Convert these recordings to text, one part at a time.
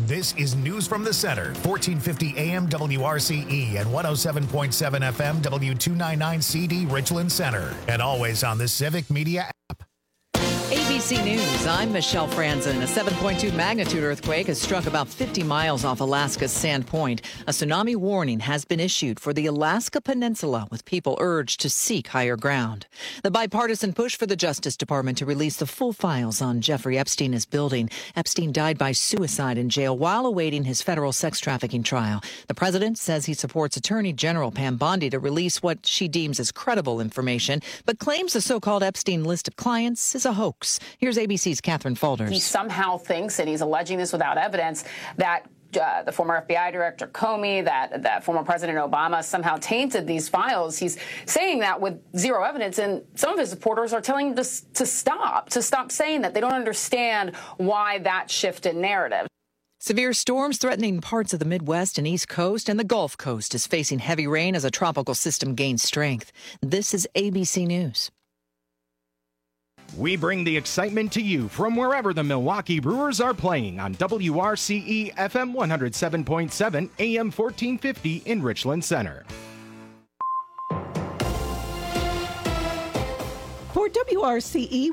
This is News from the Center, 1450 AM WRCE and 107.7 FM W299CD Richland Center. And always on the Civic Media app. ABC News, I'm Michelle Franzen. A 7.2 magnitude earthquake has struck about 50 miles off Alaska's Sand Point. A tsunami warning has been issued for the Alaska Peninsula, with people urged to seek higher ground. The bipartisan push for the Justice Department to release the full files on Jeffrey Epstein is building. Epstein died by suicide in jail while awaiting his federal sex trafficking trial. The president says he supports Attorney General Pam Bondi to release what she deems as credible information, but claims the so-called Epstein list of clients is a hoax. Here's ABC's Catherine Falders. He somehow thinks, and he's alleging this without evidence, that the former FBI director Comey, that former President Obama somehow tainted these files. He's saying that with zero evidence, and some of his supporters are telling him to stop saying that. They don't understand why that shift in narrative. Severe storms threatening parts of the Midwest and East Coast, and the Gulf Coast is facing heavy rain as a tropical system gains strength. This is ABC News. We bring the excitement to you from wherever the Milwaukee Brewers are playing on WRCE FM 107.7 AM 1450 in Richland Center. For WRCE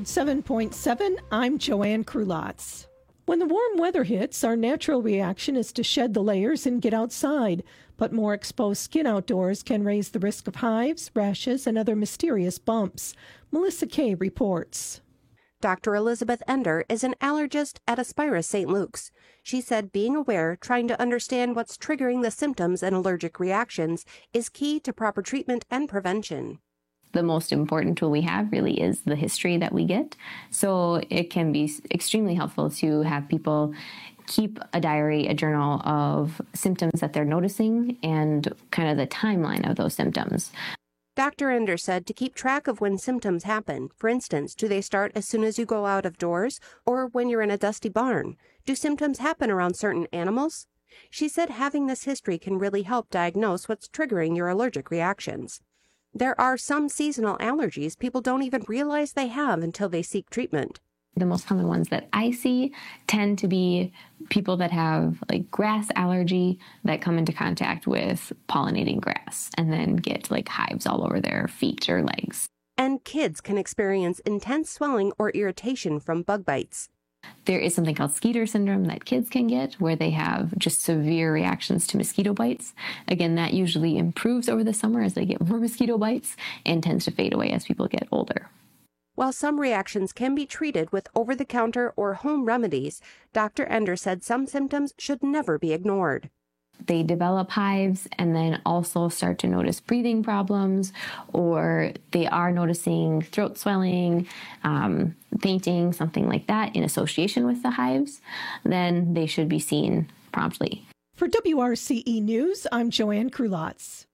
107.7, I'm Joanne Krulotz. When the warm weather hits, our natural reaction is to shed the layers and get outside. But more exposed skin outdoors can raise the risk of hives, rashes, and other mysterious bumps. Melissa Kay reports. Dr. Elizabeth Ender is an allergist at Aspira St. Luke's. She said being aware, trying to understand what's triggering the symptoms and allergic reactions is key to proper treatment and prevention. The most important tool we have really is the history that we get. So it can be extremely helpful to have people keep a diary, a journal of symptoms that they're noticing and kind of the timeline of those symptoms. Dr. Ender said to keep track of when symptoms happen. For instance, do they start as soon as you go out of doors or when you're in a dusty barn? Do symptoms happen around certain animals? She said having this history can really help diagnose what's triggering your allergic reactions. There are some seasonal allergies people don't even realize they have until they seek treatment. The most common ones that I see tend to be people that have like grass allergy that come into contact with pollinating grass and then get like hives all over their feet or legs. And kids can experience intense swelling or irritation from bug bites. There is something called Skeeter syndrome that kids can get where they have just severe reactions to mosquito bites. Again, that usually improves over the summer as they get more mosquito bites and tends to fade away as people get older. While some reactions can be treated with over-the-counter or home remedies, Dr. Ender said some symptoms should never be ignored. They develop hives and then also start to notice breathing problems, or they are noticing throat swelling, fainting, something like that in association with the hives, then they should be seen promptly. For WRCE News, I'm Joanne Krulotz.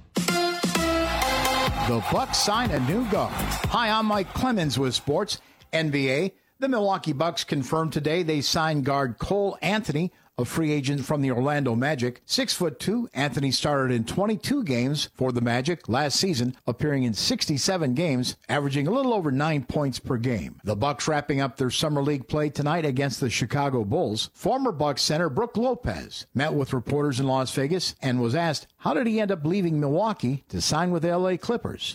The Bucks sign a new guard. Hi, I'm Mike Clemens with Sports. NBA, the Milwaukee Bucks confirmed today they signed guard Cole Anthony, a free agent from the Orlando Magic. 6'2", Anthony started in 22 games for the Magic last season, appearing in 67 games, averaging a little over 9 points per game. The Bucks wrapping up their summer league play tonight against the Chicago Bulls. Former Bucks center Brook Lopez met with reporters in Las Vegas and was asked, how did he end up leaving Milwaukee to sign with the LA Clippers?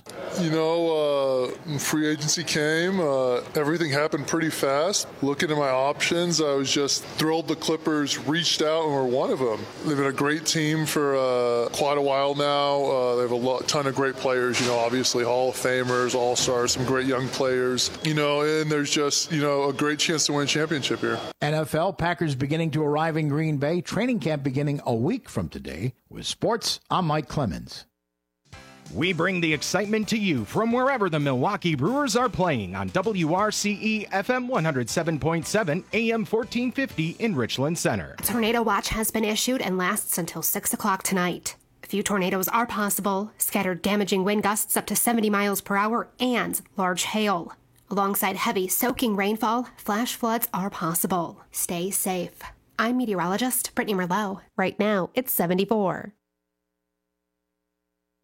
Free agency came. Everything happened pretty fast. Looking at my options, I was just thrilled the Clippers reached out and were one of them. They've been a great team for quite a while now. They have a ton of great players, obviously Hall of Famers, All-Stars, some great young players, and there's just, a great chance to win a championship here. NFL, Packers beginning to arrive in Green Bay. Training camp beginning a week from today. With sports, I'm Mike Clemens. We bring the excitement to you from wherever the Milwaukee Brewers are playing on WRCE FM 107.7 AM 1450 in Richland Center. A tornado watch has been issued and lasts until 6 o'clock tonight. A few tornadoes are possible, scattered damaging wind gusts up to 70 miles per hour and large hail. Alongside heavy soaking rainfall, flash floods are possible. Stay safe. I'm meteorologist. Brittany Merlot. Right now, it's 74.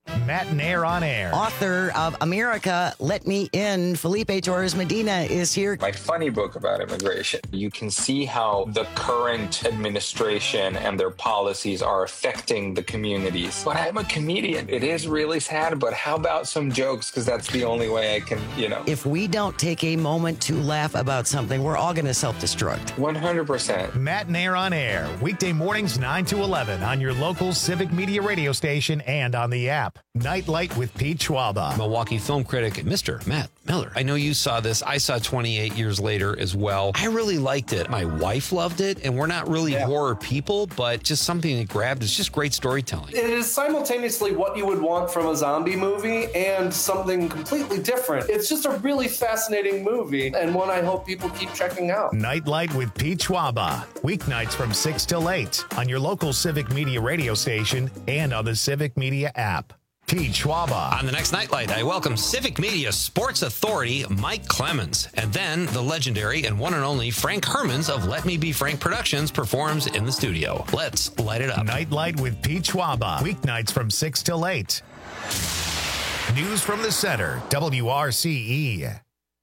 Matt Nair on Air. Author of America, Let Me In, Felipe Torres Medina is here. My funny book about immigration. You can see how the current administration and their policies are affecting the communities. But I'm a comedian. It is really sad, but how about some jokes? Because that's the only way I can, If we don't take a moment to laugh about something, we're all going to self-destruct. 100%. Matt Nair on Air. Weekday mornings 9 to 11 on your local Civic Media radio station and on the app. Nightlight with Pete Schwaba. Milwaukee film critic, Mr. Matt Miller. I know you saw this. I saw 28 years later as well. I really liked it. My wife loved it, and we're not really horror people, but just something that grabbed. It's just great storytelling. It is simultaneously what you would want from a zombie movie and something completely different. It's just a really fascinating movie, and one I hope people keep checking out. Nightlight with Pete Schwaba. Weeknights from 6 till 8 on your local Civic Media radio station and on the Civic Media app. Pete Schwaba. On the next Nightlight, I welcome Civic Media Sports Authority Mike Clemens. And then the legendary and one and only Frank Hermans of Let Me Be Frank Productions performs in the studio. Let's light it up. Nightlight with Pete Schwaba. Weeknights from 6 till 8. News from the center, WRCE.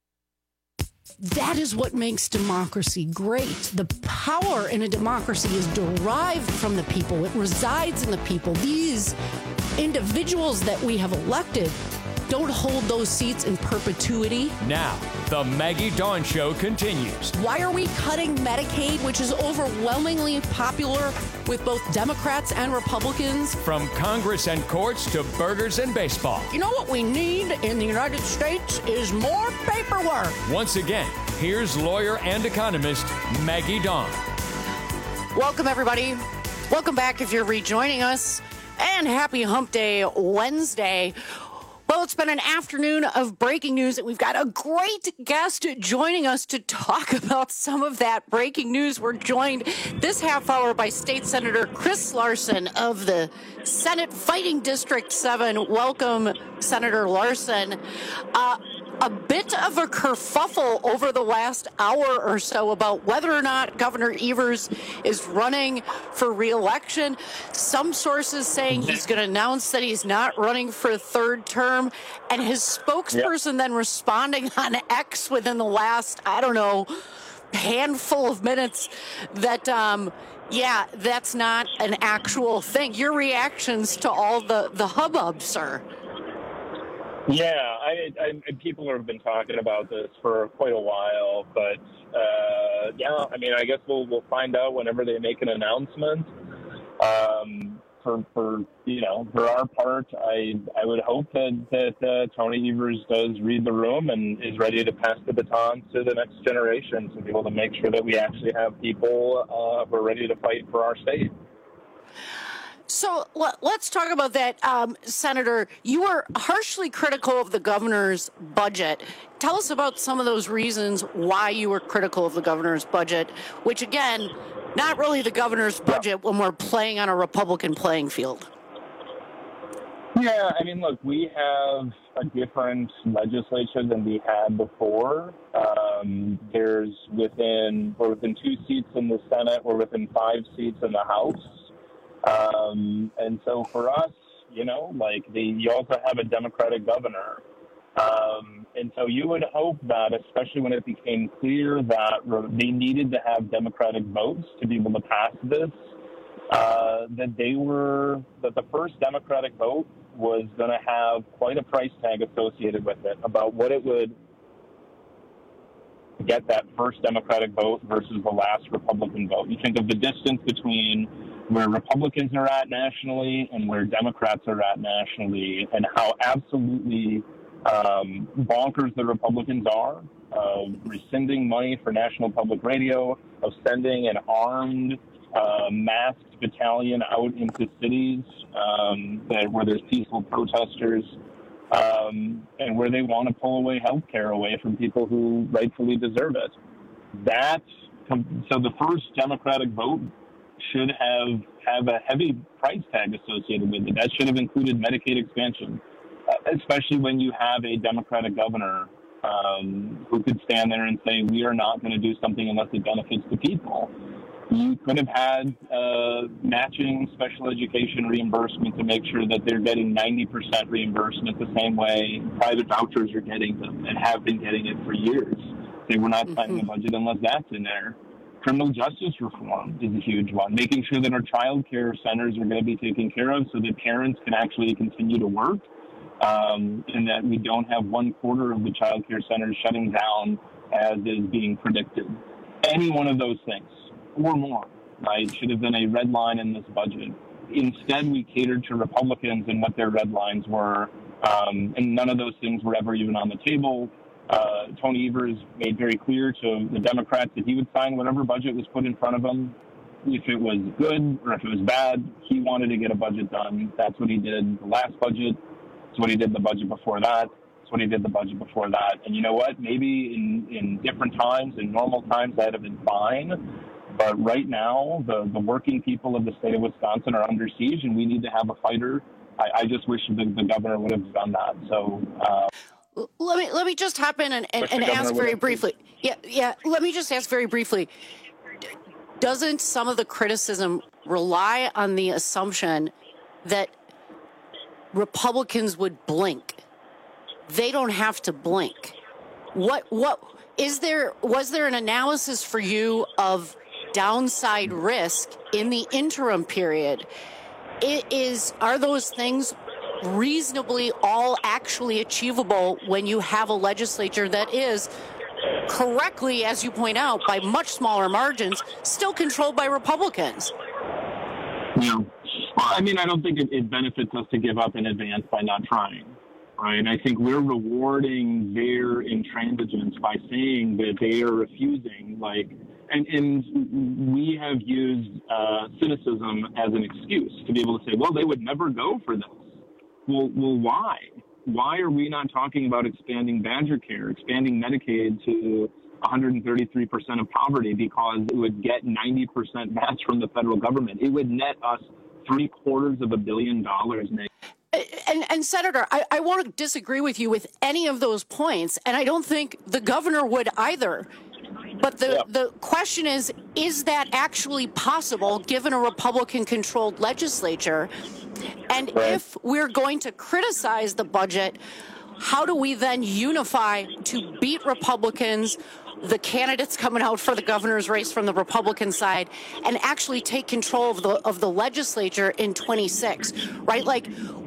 That is what makes democracy great. The power in a democracy is derived from the people. It resides in the people. These individuals that we have elected don't hold those seats in perpetuity. Now, the Maggie Dawn Show continues. Why are we cutting Medicaid, which is overwhelmingly popular with both Democrats and Republicans? From Congress and courts to burgers and baseball. You know what we need in the United States is more paperwork. Once again, here's lawyer and economist Maggie Dawn. Welcome, everybody. Welcome back if you're rejoining us. And happy Hump Day Wednesday. Well, it's been an afternoon of breaking news, and we've got a great guest joining us to talk about some of that breaking news. We're joined this half hour by State Senator Chris Larson of the Senate Fighting District 7. Welcome, Senator Larson. A bit of a kerfuffle over the last hour or so about whether or not Governor Evers is running for re-election. Some sources saying he's going to announce that he's not running for a third term, and his spokesperson then responding on X within the last, handful of minutes that, that's not an actual thing. Your reactions to all the hubbub, sir? Yeah, people have been talking about this for quite a while, but I guess we'll find out whenever they make an announcement. For our part, I would hope that Tony Evers does read the room and is ready to pass the baton to the next generation to be able to make sure that we actually have people who are ready to fight for our state. So let's talk about that, Senator. You were harshly critical of the governor's budget. Tell us about some of those reasons why you were critical of the governor's budget, which, again, not really the governor's budget when we're playing on a Republican playing field. Yeah, look, we have a different legislature than we had before. We're within 2 seats in the Senate. We're within 5 seats in the House. And so for us, you also have a Democratic governor. And so you would hope that, especially when it became clear that they needed to have Democratic votes to be able to pass this, that the first Democratic vote was going to have quite a price tag associated with it about what it would get that first Democratic vote versus the last Republican vote. You think of the distance between where Republicans are at nationally and where Democrats are at nationally, and how absolutely bonkers the Republicans are, of rescinding money for National Public Radio, of sending an armed, masked battalion out into cities where there's peaceful protesters, and where they want to pull away health care away from people who rightfully deserve it. So the first Democratic vote should have a heavy price tag associated with it. That should have included Medicaid expansion, especially when you have a Democratic governor who could stand there and say, we are not going to do something unless it benefits the people. You could have had matching special education reimbursement to make sure that they're getting 90% reimbursement the same way private vouchers are getting them and have been getting it for years. They were not signing a budget unless that's in there. Criminal justice reform is a huge one. Making sure that our child care centers are going to be taken care of so that parents can actually continue to work, and that we don't have 1/4 of the child care centers shutting down as is being predicted. Any one of those things or more, right, should have been a red line in this budget. Instead, we catered to Republicans and what their red lines were, and none of those things were ever even on the table. Tony Evers made very clear to the Democrats that he would sign whatever budget was put in front of him. If it was good or if it was bad, he wanted to get a budget done. That's what he did the last budget. That's what he did the budget before that. That's what he did the budget before that. And you know what? Maybe in different times, in normal times, that would have been fine. But right now, the working people of the state of Wisconsin are under siege, and we need to have a fighter. I just wish the governor would have done that. So let me just hop in and ask very briefly. Yeah. Let me just ask very briefly. Doesn't some of the criticism rely on the assumption that Republicans would blink? They don't have to blink. Was there an analysis for you of downside risk in the interim period? Are those things reasonably all actually achievable when you have a legislature that is correctly, as you point out, by much smaller margins, still controlled by Republicans? Yeah. Well, I mean, I don't think it benefits us to give up in advance by not trying, right? I think we're rewarding their intransigence by saying that they are refusing, and we have used cynicism as an excuse to be able to say, well, they would never go for this. Well, why? Why are we not talking about expanding Badger Care, expanding Medicaid to 133% of poverty, because it would get 90% match from the federal government? It would net us $750 million. And Senator, I won't disagree with you with any of those points, and I don't think the governor would either. But the question is that actually possible given a Republican-controlled legislature? And if we're going to criticize the budget, how do we then unify to beat Republicans, the candidates coming out for the governor's race from the Republican side, and actually take control of the legislature in 26, right? Like,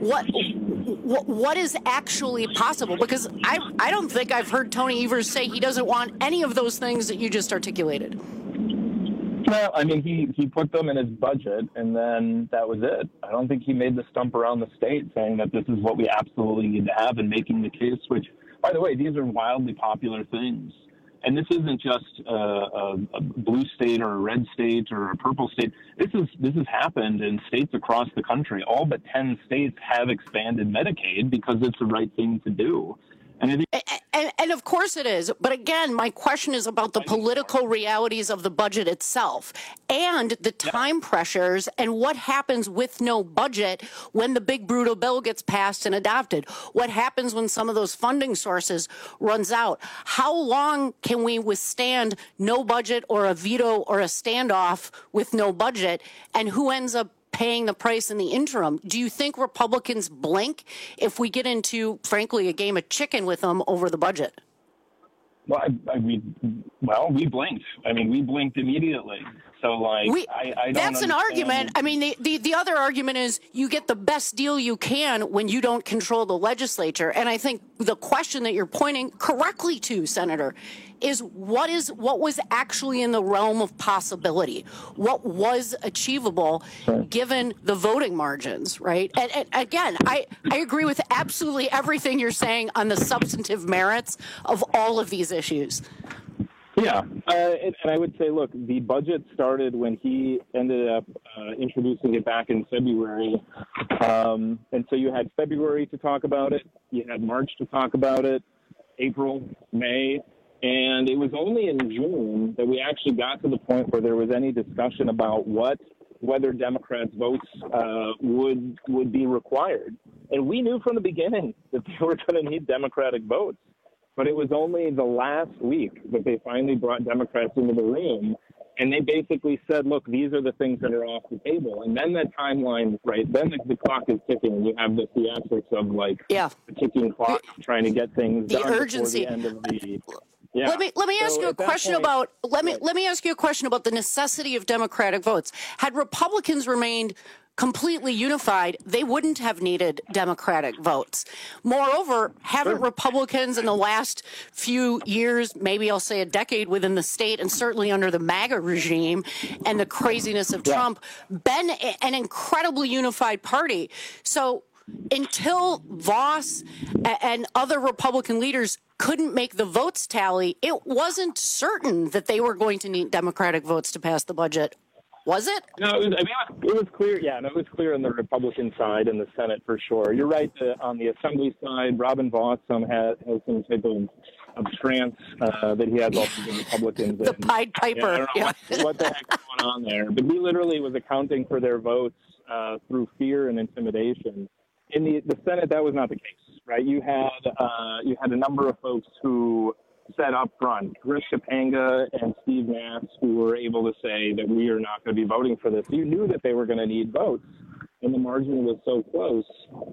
what is actually possible? Because I don't think I've heard Tony Evers say he doesn't want any of those things that you just articulated. Well, I mean, he put them in his budget, and then that was it. I don't think he made the stump around the state saying that this is what we absolutely need to have, and making the case, which, by the way, these are wildly popular things. And this isn't just a blue state or a red state or a purple state. This has happened in states across the country. All but 10 states have expanded Medicaid because it's the right thing to do. And of course it is. But again, my question is about the political realities of the budget itself and the time pressures and what happens with no budget when the big brutal bill gets passed and adopted. What happens when some of those funding sources runs out? How long can we withstand no budget or a veto or a standoff with no budget? And who ends up paying the price in the interim? Do you think Republicans blink if we get into, frankly, a game of chicken with them over the budget? Well, we blinked. I mean, we blinked immediately. So, I don't that's an understand. argument. I mean, the other argument is you get the best deal you can when you don't control the legislature. And I think the question that you're pointing correctly to, Senator, is what was actually in the realm of possibility? What was achievable given the voting margins, right? And again, I agree with absolutely everything you're saying on the substantive merits of all of these issues. Yeah, and I would say, look, the budget started when he ended up introducing it back in February. And so you had February to talk about it, you had March to talk about it, April, May, and it was only in June that we actually got to the point where there was any discussion about whether Democrats' votes would be required. And we knew from the beginning that they were going to need Democratic votes. But it was only the last week that they finally brought Democrats into the room. And they basically said, look, these are the things that are off the table. And then the timeline, right, then the clock is ticking. And you have the theatrics of, like, the ticking clock, trying to get things done urgency. before the end of the... Yeah. Let me ask you a question about let me ask you a question about the necessity of Democratic votes. Had Republicans remained completely unified, they wouldn't have needed Democratic votes. Moreover, haven't Republicans in the last few years, maybe I'll say a decade within the state, and certainly under the MAGA regime and the craziness of Trump, been an incredibly unified party? So until Vos and other Republican leaders couldn't make the votes tally, it wasn't certain that they were going to need Democratic votes to pass the budget. Was it? No, it was clear. Yeah, no, it was clear on the Republican side in the Senate for sure. You're right. On the Assembly side, Robin Vos has some type of trance that he has also the Republicans. The Pied Piper. Yeah, I don't know what the heck's going on there. But he literally was accounting for their votes through fear and intimidation. In the Senate, that was not the case, right? You had a number of folks who said up front, Chris Topanga and Steve Nass, who were able to say that we are not going to be voting for this. You knew that they were going to need votes, and the margin was so close.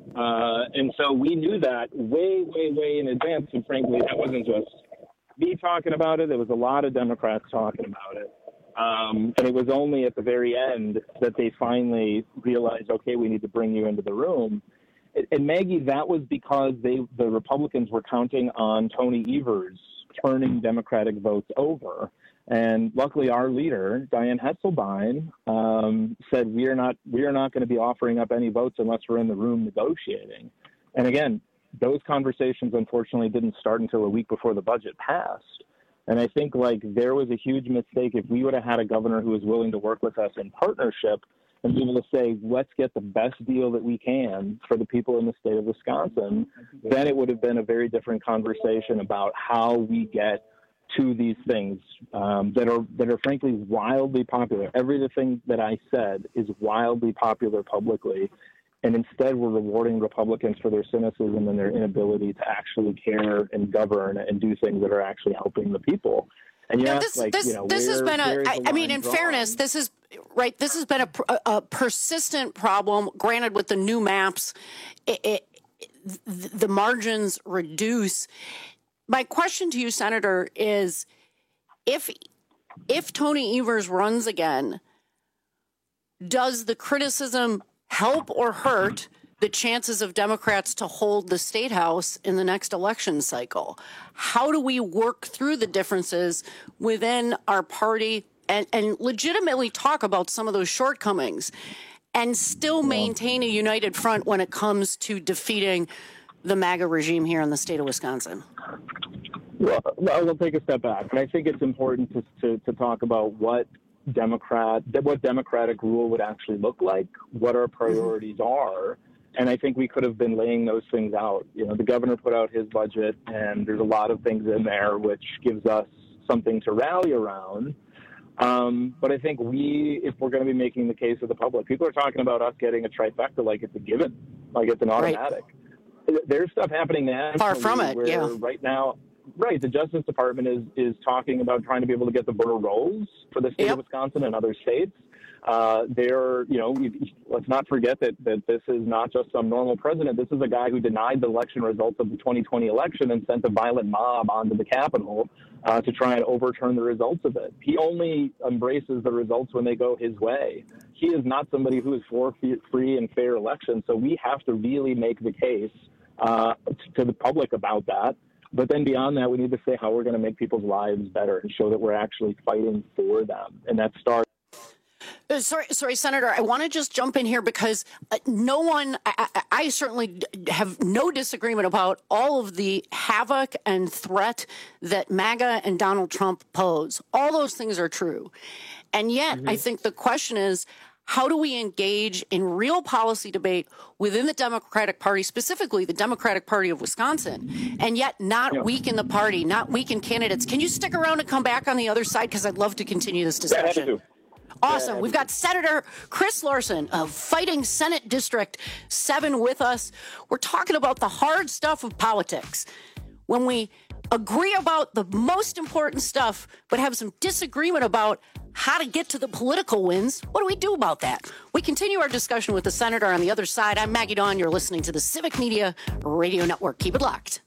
And so we knew that way, way, way in advance. And frankly, that wasn't just me talking about it. There was a lot of Democrats talking about it. And it was only at the very end that they finally realized, okay, we need to bring you into the room. And Maggie, that was because the Republicans were counting on Tony Evers turning Democratic votes over. And luckily our leader, Dianne Hetzelbein, said, we are not going to be offering up any votes unless we're in the room negotiating. And again, those conversations unfortunately didn't start until a week before the budget passed. And I think there was a huge mistake if we would have had a governor who was willing to work with us in partnership and be able to say, let's get the best deal that we can for the people in the state of Wisconsin, then it would have been a very different conversation about how we get to these things that are frankly wildly popular. Everything that I said is wildly popular publicly. And instead, we're rewarding Republicans for their cynicism and their inability to actually care and govern and do things that are actually helping the people. And this has been in fairness, this has been a persistent problem. Granted, with the new maps, the margins reduce. My question to you, Senator, is if Tony Evers runs again, does the criticism help or hurt the chances of Democrats to hold the state house in the next election cycle? How do we work through the differences within our party and legitimately talk about some of those shortcomings and still maintain a united front when it comes to defeating the MAGA regime here in the state of Wisconsin? Well, we'll take a step back. And I think it's important to talk about what democratic rule would actually look like, what our priorities are. And I think we could have been laying those things out. The governor put out his budget, and there's a lot of things in there which gives us something to rally around. But I think if we're going to be making the case of the public, people are talking about us getting a trifecta like it's a given, like it's an automatic. Right. There's stuff happening nationally. Far from it, right now, the Justice Department is talking about trying to be able to get the border rolls for the state of Wisconsin and other states. Let's not forget that this is not just some normal president. This is a guy who denied the election results of the 2020 election and sent a violent mob onto the Capitol to try and overturn the results of it. He only embraces the results when they go his way. He is not somebody who is for free and fair elections. So we have to really make the case to the public about that. But then beyond that, we need to say how we're going to make people's lives better and show that we're actually fighting for them. And that starts. Sorry, Senator, I want to just jump in here because I certainly have no disagreement about all of the havoc and threat that MAGA and Donald Trump pose. All those things are true. And yet, I think the question is, how do we engage in real policy debate within the Democratic Party, specifically the Democratic Party of Wisconsin, and yet not weaken the party, not weaken candidates? Can you stick around and come back on the other side? Because I'd love to continue this discussion. Yeah, awesome. We've got Senator Chris Larson of Fighting Senate District 7 with us. We're talking about the hard stuff of politics. When we agree about the most important stuff, but have some disagreement about how to get to the political wins. What do we do about that? We continue our discussion with the senator on the other side. I'm Maggie Dawn. You're listening to the Civic Media Radio Network. Keep it locked.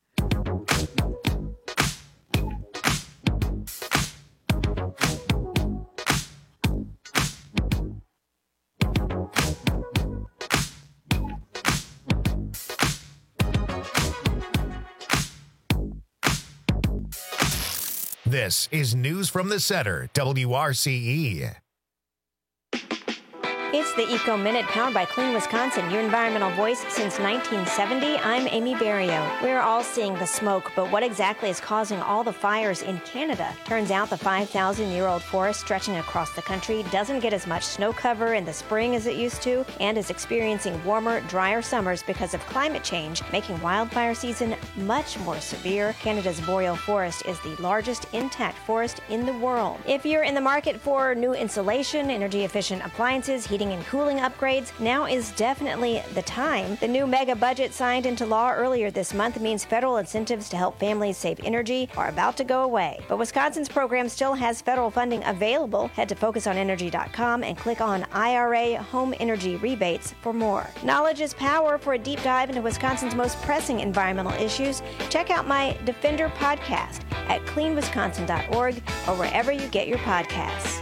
This is News from the Center, WRCE. It's the Eco Minute, powered by Clean Wisconsin, your environmental voice since 1970. I'm Amy Barrio. We're all seeing the smoke, but what exactly is causing all the fires in Canada? Turns out the 5,000-year-old forest stretching across the country doesn't get as much snow cover in the spring as it used to, and is experiencing warmer, drier summers because of climate change, making wildfire season much more severe. Canada's boreal forest is the largest intact forest in the world. If you're in the market for new insulation, energy-efficient appliances, heating and cooling upgrades, now is definitely the time. The new mega budget signed into law earlier this month means federal incentives to help families save energy are about to go away. But Wisconsin's program still has federal funding available. Head to focusonenergy.com and click on IRA Home Energy Rebates for more. Knowledge is power. For a deep dive into Wisconsin's most pressing environmental issues, check out my Defender podcast at cleanwisconsin.org or wherever you get your podcasts.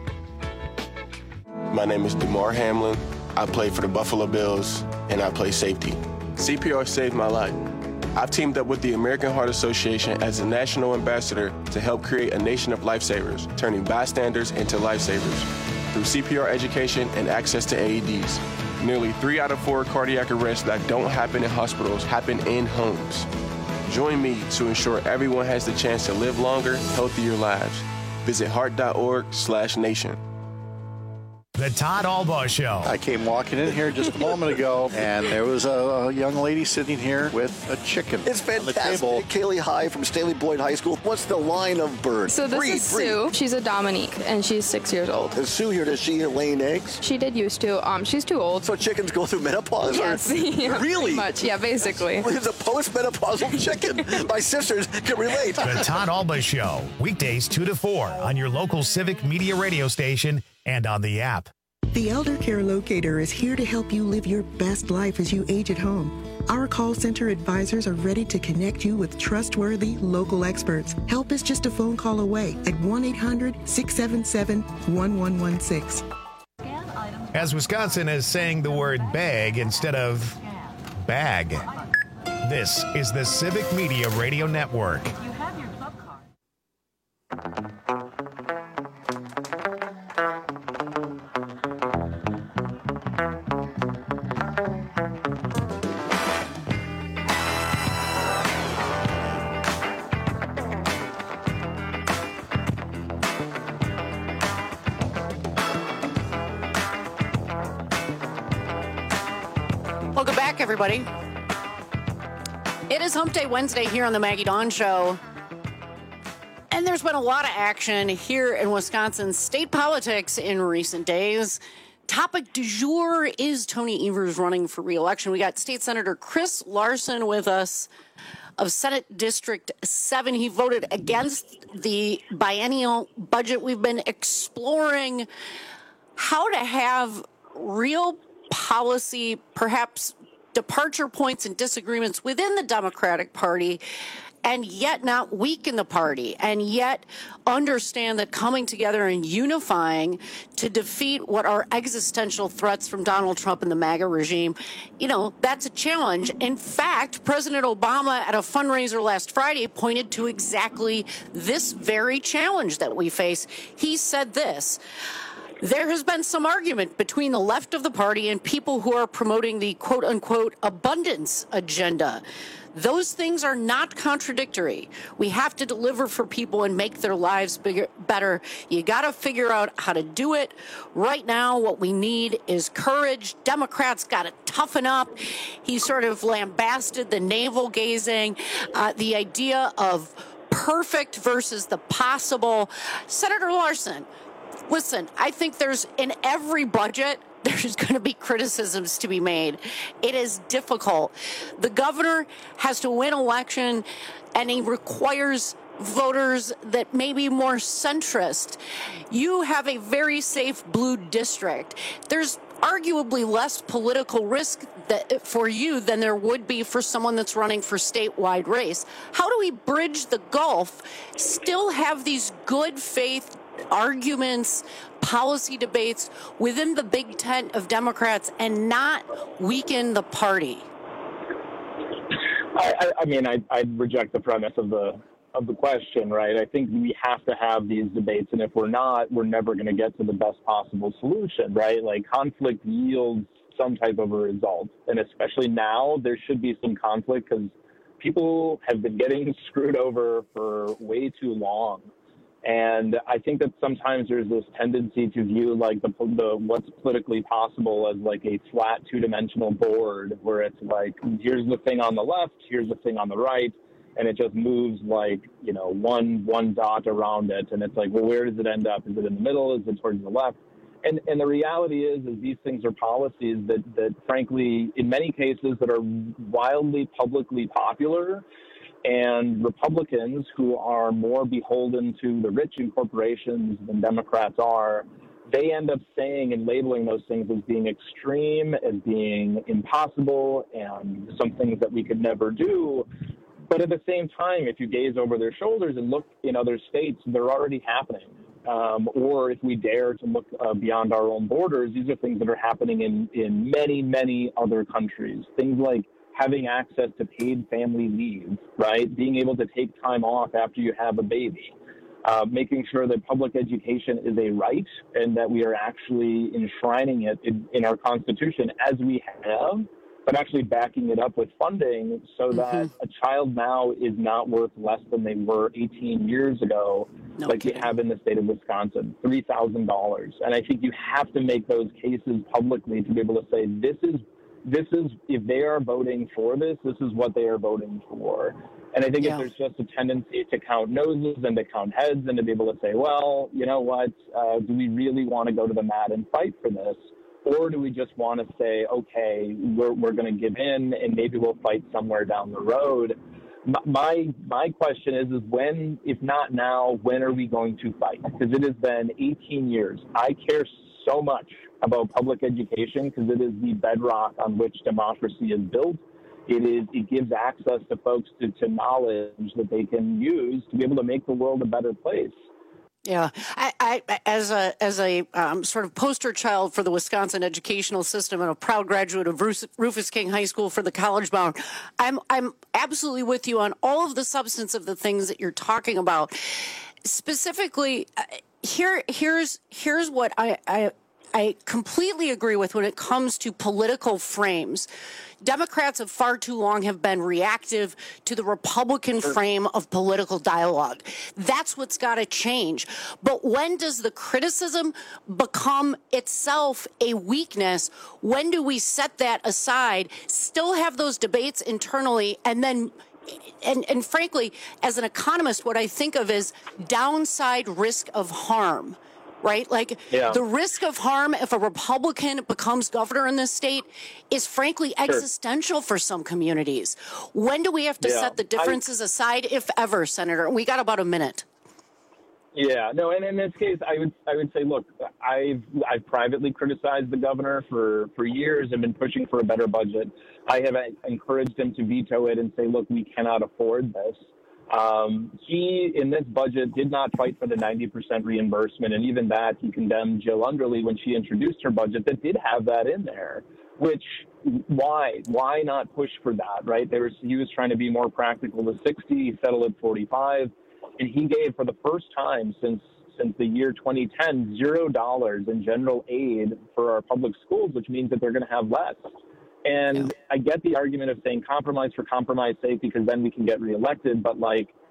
My name is DeMar Hamlin. I play for the Buffalo Bills, and I play safety. CPR saved my life. I've teamed up with the American Heart Association as a national ambassador to help create a nation of lifesavers, turning bystanders into lifesavers through CPR education and access to AEDs. Nearly 3 out of 4 cardiac arrests that don't happen in hospitals happen in homes. Join me to ensure everyone has the chance to live longer, healthier lives. Visit heart.org/nation. The Todd Albaugh Show. I came walking in here just a moment ago, and there was a young lady sitting here with a chicken. It's fantastic. On the table. Kaylee High from Stanley Boyd High School. What's the line of bird? So this is Sue. She's a Dominique, and she's 6 years old. Is Sue here? Does she laying eggs? She did used to. She's too old. So chickens go through menopause? Yes. Yeah, really? Pretty much. Yeah, basically. Well, it's a post-menopausal chicken. My sisters can relate. The Todd Albaugh Show. Weekdays 2 to 4 on your local Civic Media radio station and on the app. The Elder Care Locator is here to help you live your best life as you age at home. Our call center advisors are ready to connect you with trustworthy local experts. Help is just a phone call away at 1-800-677-1116. As Wisconsin is saying the word bag instead of bag, this is the Civic Media Radio Network. Welcome back, everybody. It is Hump Day Wednesday here on the Maggie Dawn Show. And there's been a lot of action here in Wisconsin state politics in recent days. Topic du jour is Tony Evers running for re-election. We got State Senator Chris Larson with us of Senate District 7. He voted against the biennial budget. We've been exploring how to have real policy, perhaps departure points and disagreements within the Democratic Party, and yet not weaken the party, and yet understand that coming together and unifying to defeat what are existential threats from Donald Trump and the MAGA regime, that's a challenge. In fact, President Obama at a fundraiser last Friday pointed to exactly this very challenge that we face. He said this: there has been some argument between the left of the party and people who are promoting the quote-unquote abundance agenda. Those things are not contradictory. We have to deliver for people and make their lives better. You got to figure out how to do it. Right now, what we need is courage. Democrats got to toughen up. He sort of lambasted the navel-gazing, the idea of perfect versus the possible. Senator Larson, listen, I think there's in every budget, there's going to be criticisms to be made. It is difficult. The governor has to win election, and he requires voters that may be more centrist. You have a very safe blue district. There's arguably less political risk for you than there would be for someone that's running for statewide race. How do we bridge the gulf, still have these good faith arguments, policy debates within the big tent of Democrats and not weaken the party? I mean, I'd reject the premise of the question, right? I think we have to have these debates, and if we're not, we're never going to get to the best possible solution, right? Like, conflict yields some type of a result, and especially now, there should be some conflict because people have been getting screwed over for way too long. And I think that sometimes there's this tendency to view like the what's politically possible as like a flat two-dimensional board where it's like, here's the thing on the left, here's the thing on the right, and it just moves like, you know, one dot around it. And it's like, well, where does it end up? Is it in the middle? Is it towards the left? And the reality is these things are policies that frankly, in many cases that are wildly publicly popular. And Republicans, who are more beholden to the rich and corporations than Democrats are, they end up saying and labeling those things as being extreme, as being impossible, and some things that we could never do. But at the same time, if you gaze over their shoulders and look in other states, they're already happening. Or if we dare to look beyond our own borders, these are things that are happening in many, many other countries. Things like having access to paid family leave, right? Being able to take time off after you have a baby, making sure that public education is a right and that we are actually enshrining it in our Constitution as we have, but actually backing it up with funding so that a child now is not worth less than they were 18 years ago, we have in the state of Wisconsin, $3,000. And I think you have to make those cases publicly to be able to say, this is, if they are voting for this is what they are voting for. And I think if there's just a tendency to count noses and to count heads and to be able to say, well, you know what, do we really want to go to the mat and fight for this? Or do we just want to say, okay, we're going to give in and maybe we'll fight somewhere down the road? My question is when, if not now, when are we going to fight? Because it has been 18 years. I care so much about public education because it is the bedrock on which democracy is built. It gives access to folks to knowledge that they can use to be able to make the world a better place. Yeah, I as a sort of poster child for the Wisconsin educational system and a proud graduate of Rufus King High School for the college bound, I'm absolutely with you on all of the substance of the things that you're talking about. Specifically, here's what I completely agree with when it comes to political frames. Democrats have far too long have been reactive to the Republican frame of political dialogue. That's what's got to change. But when does the criticism become itself a weakness? When do we set that aside, still have those debates internally, and then and frankly, as an economist, what I think of is downside risk of harm. Right? The risk of harm if a Republican becomes governor in this state is frankly existential for some communities. When do we have to set the differences aside, if ever, Senator? We got about a minute. Yeah, no, and in this case, I would say, look, I've privately criticized the governor for years and been pushing for a better budget. I have encouraged him to veto it and say, look, we cannot afford this. He, in this budget, did not fight for the 90% reimbursement, and even that, he condemned Jill Underly when she introduced her budget that did have that in there, which, why not push for that, right? He was trying to be more practical with 60, he settled at 45, and he gave, for the first time since the year 2010, $0 in general aid for our public schools, which means that they're going to have less. And I get the argument of saying compromise for compromise sake because then we can get reelected, but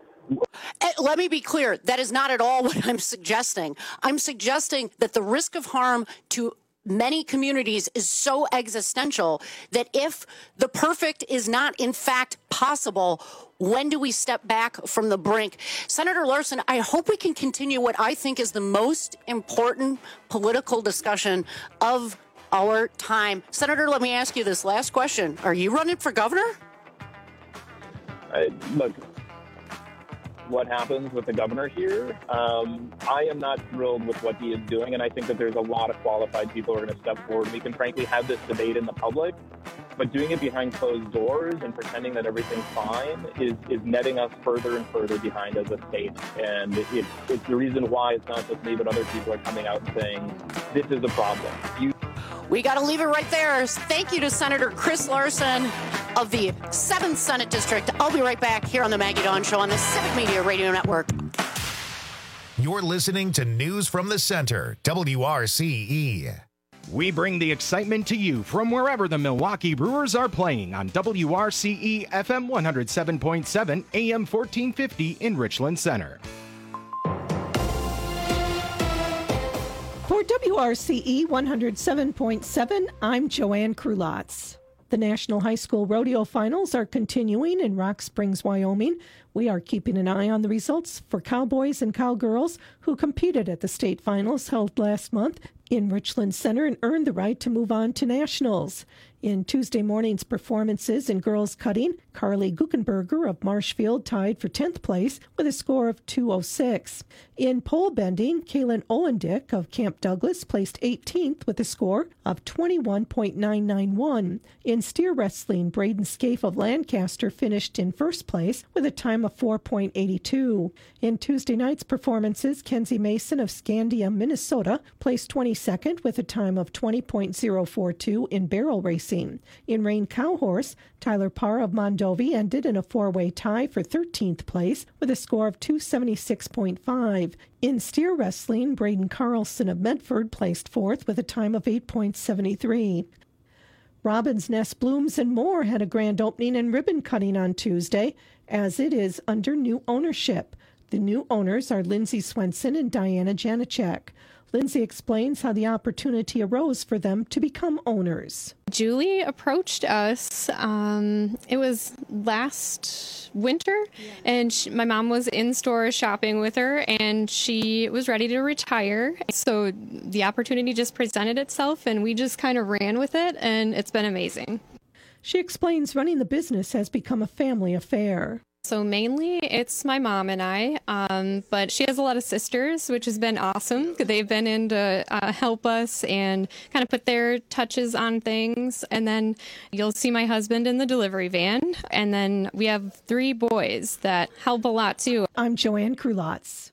let me be clear. That is not at all what I'm suggesting. I'm suggesting that the risk of harm to many communities is so existential that if the perfect is not in fact possible, when do we step back from the brink? Senator Larson, I hope we can continue what I think is the most important political discussion of our time. Senator, let me ask you this last question. Are you running for governor? Look, what happens with the governor here, I am not thrilled with what he is doing, and I think that there's a lot of qualified people who are going to step forward. We can frankly have this debate in the public, but doing it behind closed doors and pretending that everything's fine is netting us further and further behind as a state. And it's the reason why it's not just me, but other people are coming out and saying, this is a problem. We got to leave it right there. Thank you to Senator Chris Larson of the 7th Senate District. I'll be right back here on the Maggie Dawn Show on the Civic Media Radio Network. You're listening to News from the Center, WRCE. We bring the excitement to you from wherever the Milwaukee Brewers are playing on WRCE FM 107.7 AM 1450 in Richland Center. For WRCE 107.7, I'm Joanne Krulotz. The National High School Rodeo Finals are continuing in Rock Springs, Wyoming. We are keeping an eye on the results for cowboys and cowgirls who competed at the state finals held last month in Richland Center and earned the right to move on to nationals. In Tuesday morning's performances in girls cutting, Carly Guckenberger of Marshfield tied for 10th place with a score of 206. In pole bending, Kaylin Olendick of Camp Douglas placed 18th with a score of 21.991. In steer wrestling, Braden Scaife of Lancaster finished in first place with a time of 4.82. In Tuesday night's performances, Kenzie Mason of Scandia, Minnesota placed 22nd with a time of 20.042 in barrel racing. In Rein Cowhorse, Tyler Parr of Mondovi ended in a four-way tie for 13th place with a score of 276.5. In steer wrestling, Braden Carlson of Medford placed fourth with a time of 8.73. Robin's Nest Blooms and More had a grand opening and ribbon cutting on Tuesday, as it is under new ownership. The new owners are Lindsay Swenson and Diana Janicek. Lindsay explains how the opportunity arose for them to become owners. Julie approached us. It was last winter, and my mom was in store shopping with her, and she was ready to retire. So the opportunity just presented itself, and we just kind of ran with it, and it's been amazing. She explains running the business has become a family affair. So mainly it's my mom and I, but she has a lot of sisters, which has been awesome. They've been in to help us and kind of put their touches on things. And then you'll see my husband in the delivery van. And then we have 3 boys that help a lot too. I'm Joanne Krulotz.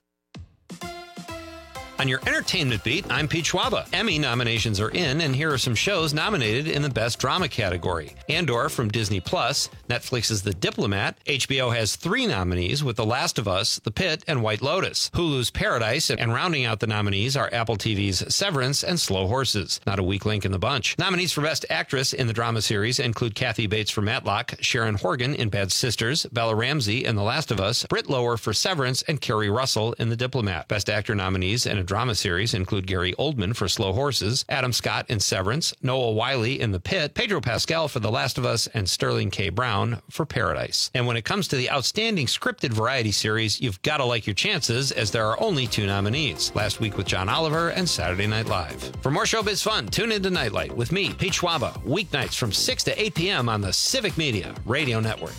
On your entertainment beat, I'm Pete Schwaba. Emmy nominations are in, and here are some shows nominated in the Best Drama category. Andor from Disney+, Netflix's The Diplomat. HBO has 3 nominees with The Last of Us, The Pit, and White Lotus. Hulu's Paradise, and rounding out the nominees are Apple TV's Severance and Slow Horses. Not a weak link in the bunch. Nominees for Best Actress in the drama series include Kathy Bates for Matlock, Sharon Horgan in Bad Sisters, Bella Ramsey in The Last of Us, Britt Lower for Severance, and Kerry Russell in The Diplomat. Best Actor nominees in a drama series include Gary Oldman for Slow Horses, Adam Scott in Severance, Noah Wiley in The Pit, Pedro Pascal for The Last of Us, and Sterling K. Brown for Paradise. And when it comes to the Outstanding Scripted Variety Series, you've got to like your chances, as there are only 2 nominees, Last Week with John Oliver and Saturday Night Live. For more showbiz fun, tune into Nightlight with me, Pete Schwaba, weeknights from 6 to 8 p.m. on the Civic Media Radio Network.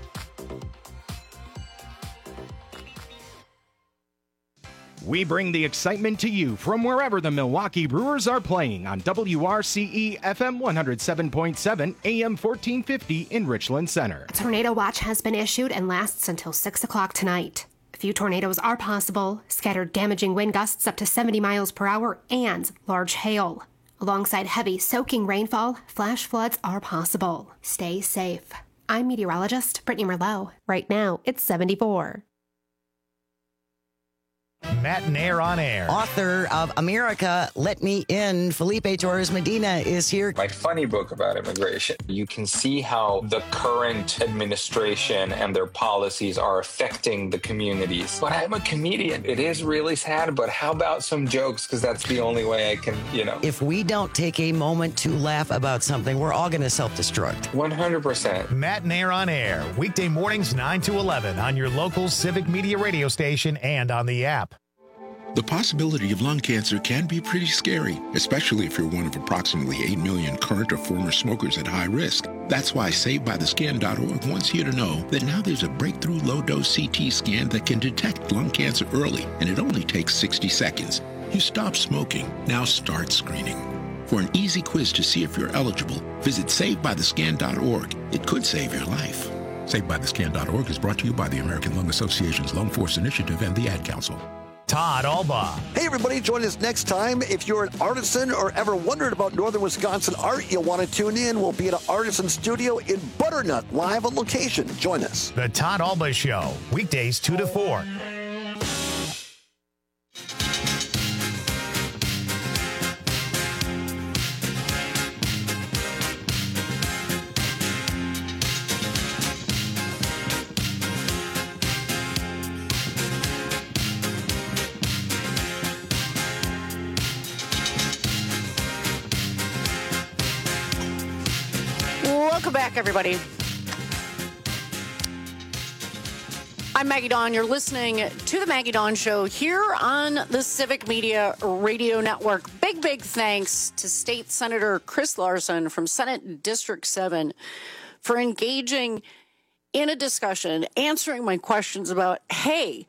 We bring the excitement to you from wherever the Milwaukee Brewers are playing on WRCE FM 107.7 AM 1450 in Richland Center. A tornado watch has been issued and lasts until 6 o'clock tonight. A few tornadoes are possible, scattered damaging wind gusts up to 70 miles per hour, and large hail. Alongside heavy, soaking rainfall, flash floods are possible. Stay safe. I'm meteorologist Brittany Merlot. Right now, it's 74. Matt Nair on air. Author of America, Let Me In, Felipe Torres Medina is here. My funny book about immigration. You can see how the current administration and their policies are affecting the communities. But I'm a comedian. It is really sad, but how about some jokes? Because that's the only way I can, If we don't take a moment to laugh about something, we're all going to self-destruct. 100%. Matt Nair on air. Weekday mornings 9 to 11 on your local Civic Media radio station and on the app. The possibility of lung cancer can be pretty scary, especially if you're one of approximately 8 million current or former smokers at high risk. That's why SaveByTheScan.org wants you to know that now there's a breakthrough low-dose CT scan that can detect lung cancer early, and it only takes 60 seconds. You stop smoking, now start screening. For an easy quiz to see if you're eligible, visit SaveByTheScan.org. It could save your life. SaveByTheScan.org is brought to you by the American Lung Association's Lung Force Initiative and the Ad Council. Todd Alba. Hey, everybody, join us next time. If you're an artisan or ever wondered about Northern Wisconsin art, you'll want to tune in. We'll be at an artisan studio in Butternut, live on location. Join us. The Todd Alba Show, weekdays 2 to 4. Welcome back, everybody. I'm Maggie Dawn. You're listening to the Maggie Dawn Show here on the Civic Media Radio Network. Big thanks to State Senator Chris Larson from Senate District 7 for engaging in a discussion, answering my questions about, hey,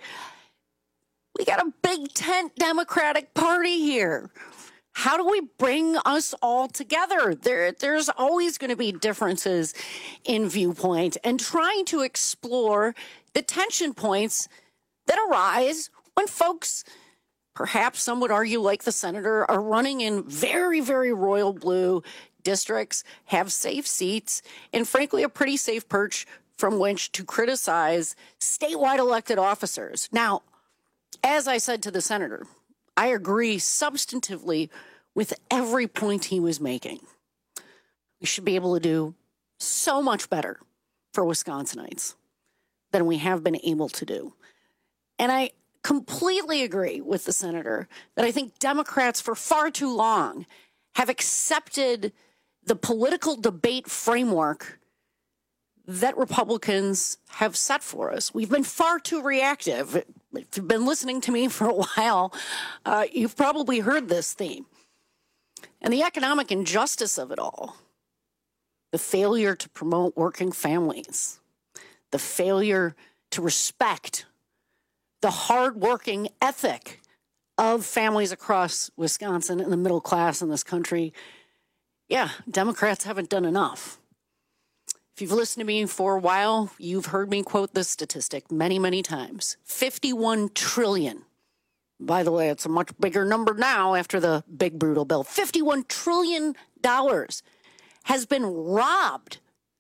we got a big tent Democratic Party here. How do we bring us all together? There's always going to be differences in viewpoint, and trying to explore the tension points that arise when folks, perhaps some would argue like the senator, are running in very, very royal blue districts, have safe seats, and frankly, a pretty safe perch from which to criticize statewide elected officers. Now, as I said to the senator, I agree substantively with every point he was making. We should be able to do so much better for Wisconsinites than we have been able to do. And I completely agree with the senator that I think Democrats for far too long have accepted the political debate framework that Republicans have set for us. We've been far too reactive. If you've been listening to me for a while, you've probably heard this theme. And the economic injustice of it all, the failure to promote working families, the failure to respect the hardworking ethic of families across Wisconsin and the middle class in this country. Yeah, Democrats haven't done enough. If you've listened to me for a while, you've heard me quote this statistic many, many times. 51 trillion. By the way, it's a much bigger number now after the big brutal bill. $51 trillion has been robbed,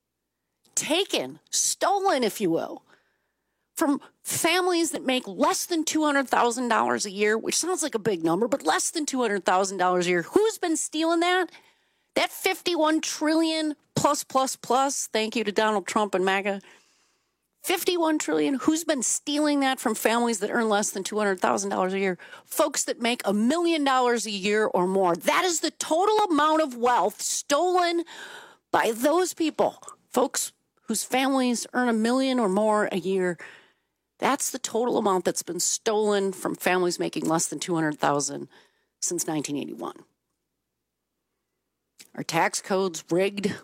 taken, stolen, if you will, from families that make less than $200,000 a year, which sounds like a big number, but less than $200,000 a year. Who's been stealing that? That 51 trillion plus, thank you to Donald Trump and MAGA. 51 trillion. Who's been stealing that from families that earn less than $200,000 a year? Folks that make $1 million a year or more. That is the total amount of wealth stolen by those people. Folks whose families earn $1 million or more a year. That's the total amount that's been stolen from families making less than $200,000 since 1981. Our tax code's rigged.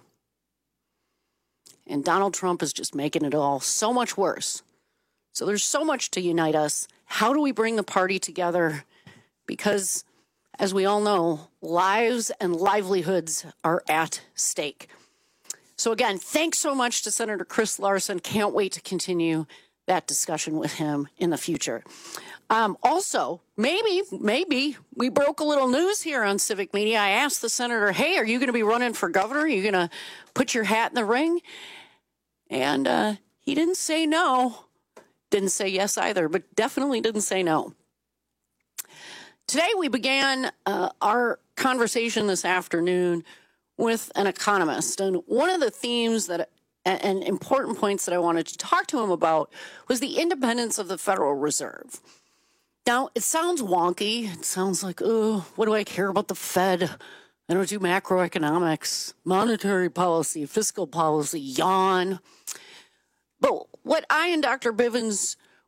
And Donald Trump is just making it all so much worse. So there's so much to unite us. How do we bring the party together? Because, as we all know, lives and livelihoods are at stake. So again, thanks so much to Senator Chris Larson. Can't wait to continue that discussion with him in the future. Also, maybe we broke a little news here on Civic Media. I asked the senator, hey, are you going to be running for governor? Are you going to put your hat in the ring? And he didn't say no. Didn't say yes either, but definitely didn't say no. Today we began our conversation this afternoon with an economist. And one of the themes and important points that I wanted to talk to him about was the independence of the Federal Reserve. Now, it sounds wonky. It sounds like, oh, what do I care about the Fed? I don't do macroeconomics, monetary policy, fiscal policy, yawn. But what I and Dr. Bivens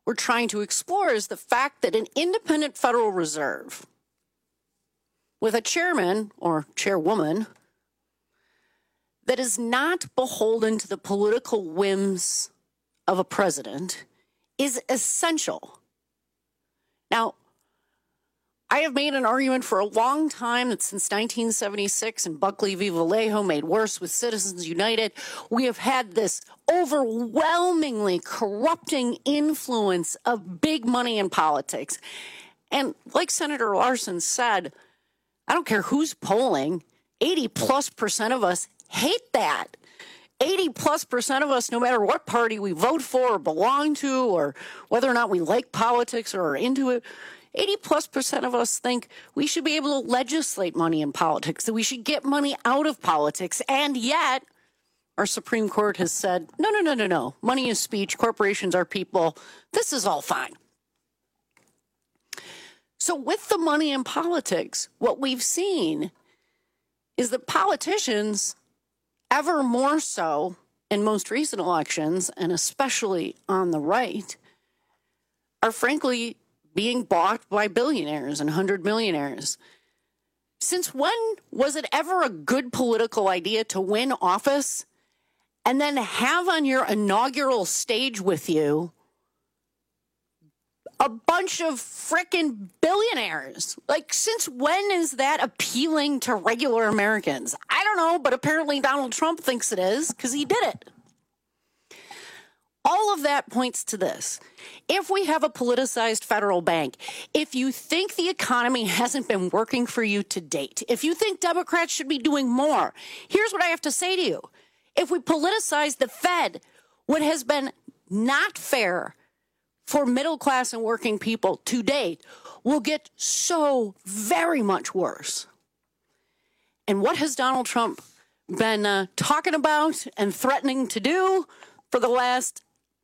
we're trying to explore is the fact that an independent Federal Reserve with a chairman or chairwoman that is not beholden to the political whims of a president is essential. Now, I have made an argument for a long time that since 1976 and Buckley v. Vallejo made worse with Citizens United, we have had this overwhelmingly corrupting influence of big money in politics. And like Senator Larson said, I don't care who's polling, 80+% of us hate that. 80+% of us, no matter what party we vote for or belong to, or whether or not we like politics or are into it, 80+% of us think we should be able to legislate money in politics, that we should get money out of politics. And yet, our Supreme Court has said, no. Money is speech. Corporations are people. This is all fine. So with the money in politics, what we've seen is that politicians, ever more so in most recent elections, and especially on the right, are frankly being bought by billionaires and 100 millionaires. Since when was it ever a good political idea to win office and then have on your inaugural stage with you a bunch of frickin' billionaires? Like, since when is that appealing to regular Americans? I don't know, but apparently Donald Trump thinks it is because he did it. All of that points to this. If we have a politicized federal bank, if you think the economy hasn't been working for you to date, if you think Democrats should be doing more, here's what I have to say to you. If we politicize the Fed, what has been not fair for middle class and working people to date will get so very much worse. And what has Donald Trump been talking about and threatening to do for the last,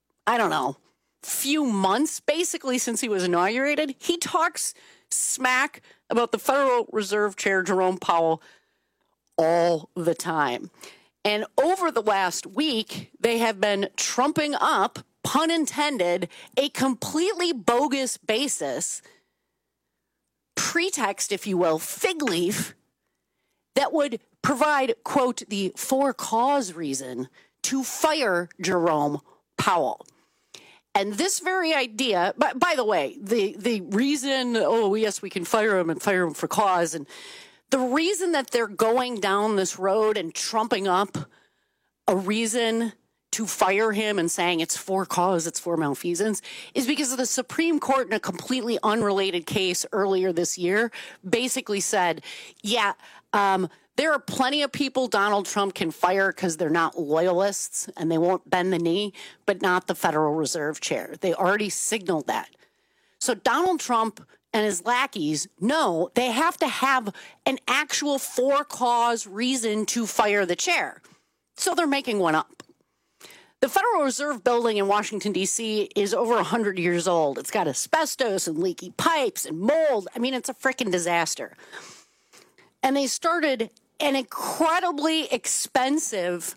few months, basically since he was inaugurated? He talks smack about the Federal Reserve Chair, Jerome Powell, all the time. And over the last week, they have been trumping up, pun intended, a completely bogus basis, pretext, if you will, fig leaf, that would provide, quote, the for cause reason to fire Jerome Powell. And this very idea, by the way, the reason, yes, we can fire him and fire him for cause, and the reason that they're going down this road and trumping up a reason to fire him and saying it's for cause, it's for malfeasance, is because of the Supreme Court in a completely unrelated case earlier this year basically said, there are plenty of people Donald Trump can fire because they're not loyalists and they won't bend the knee, but not the Federal Reserve Chair. They already signaled that. So Donald Trump and his lackeys know they have to have an actual for-cause reason to fire the chair. So they're making one up. The Federal Reserve Building in Washington, D.C. is over 100 years old. It's got asbestos and leaky pipes and mold. I mean, it's a freaking disaster. And they started an incredibly expensive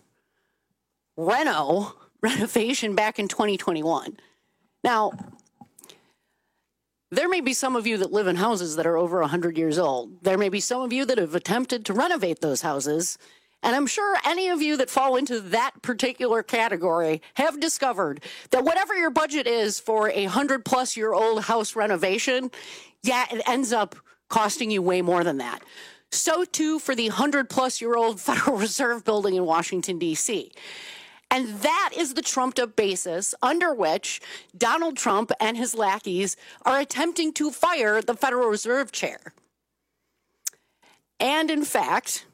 renovation back in 2021. Now, there may be some of you that live in houses that are over 100 years old. There may be some of you that have attempted to renovate those houses. And I'm sure any of you that fall into that particular category have discovered that whatever your budget is for a 100-plus-year-old house renovation, it ends up costing you way more than that. So, too, for the 100-plus-year-old Federal Reserve Building in Washington, D.C. And that is the trumped-up basis under which Donald Trump and his lackeys are attempting to fire the Federal Reserve Chair. And, in fact,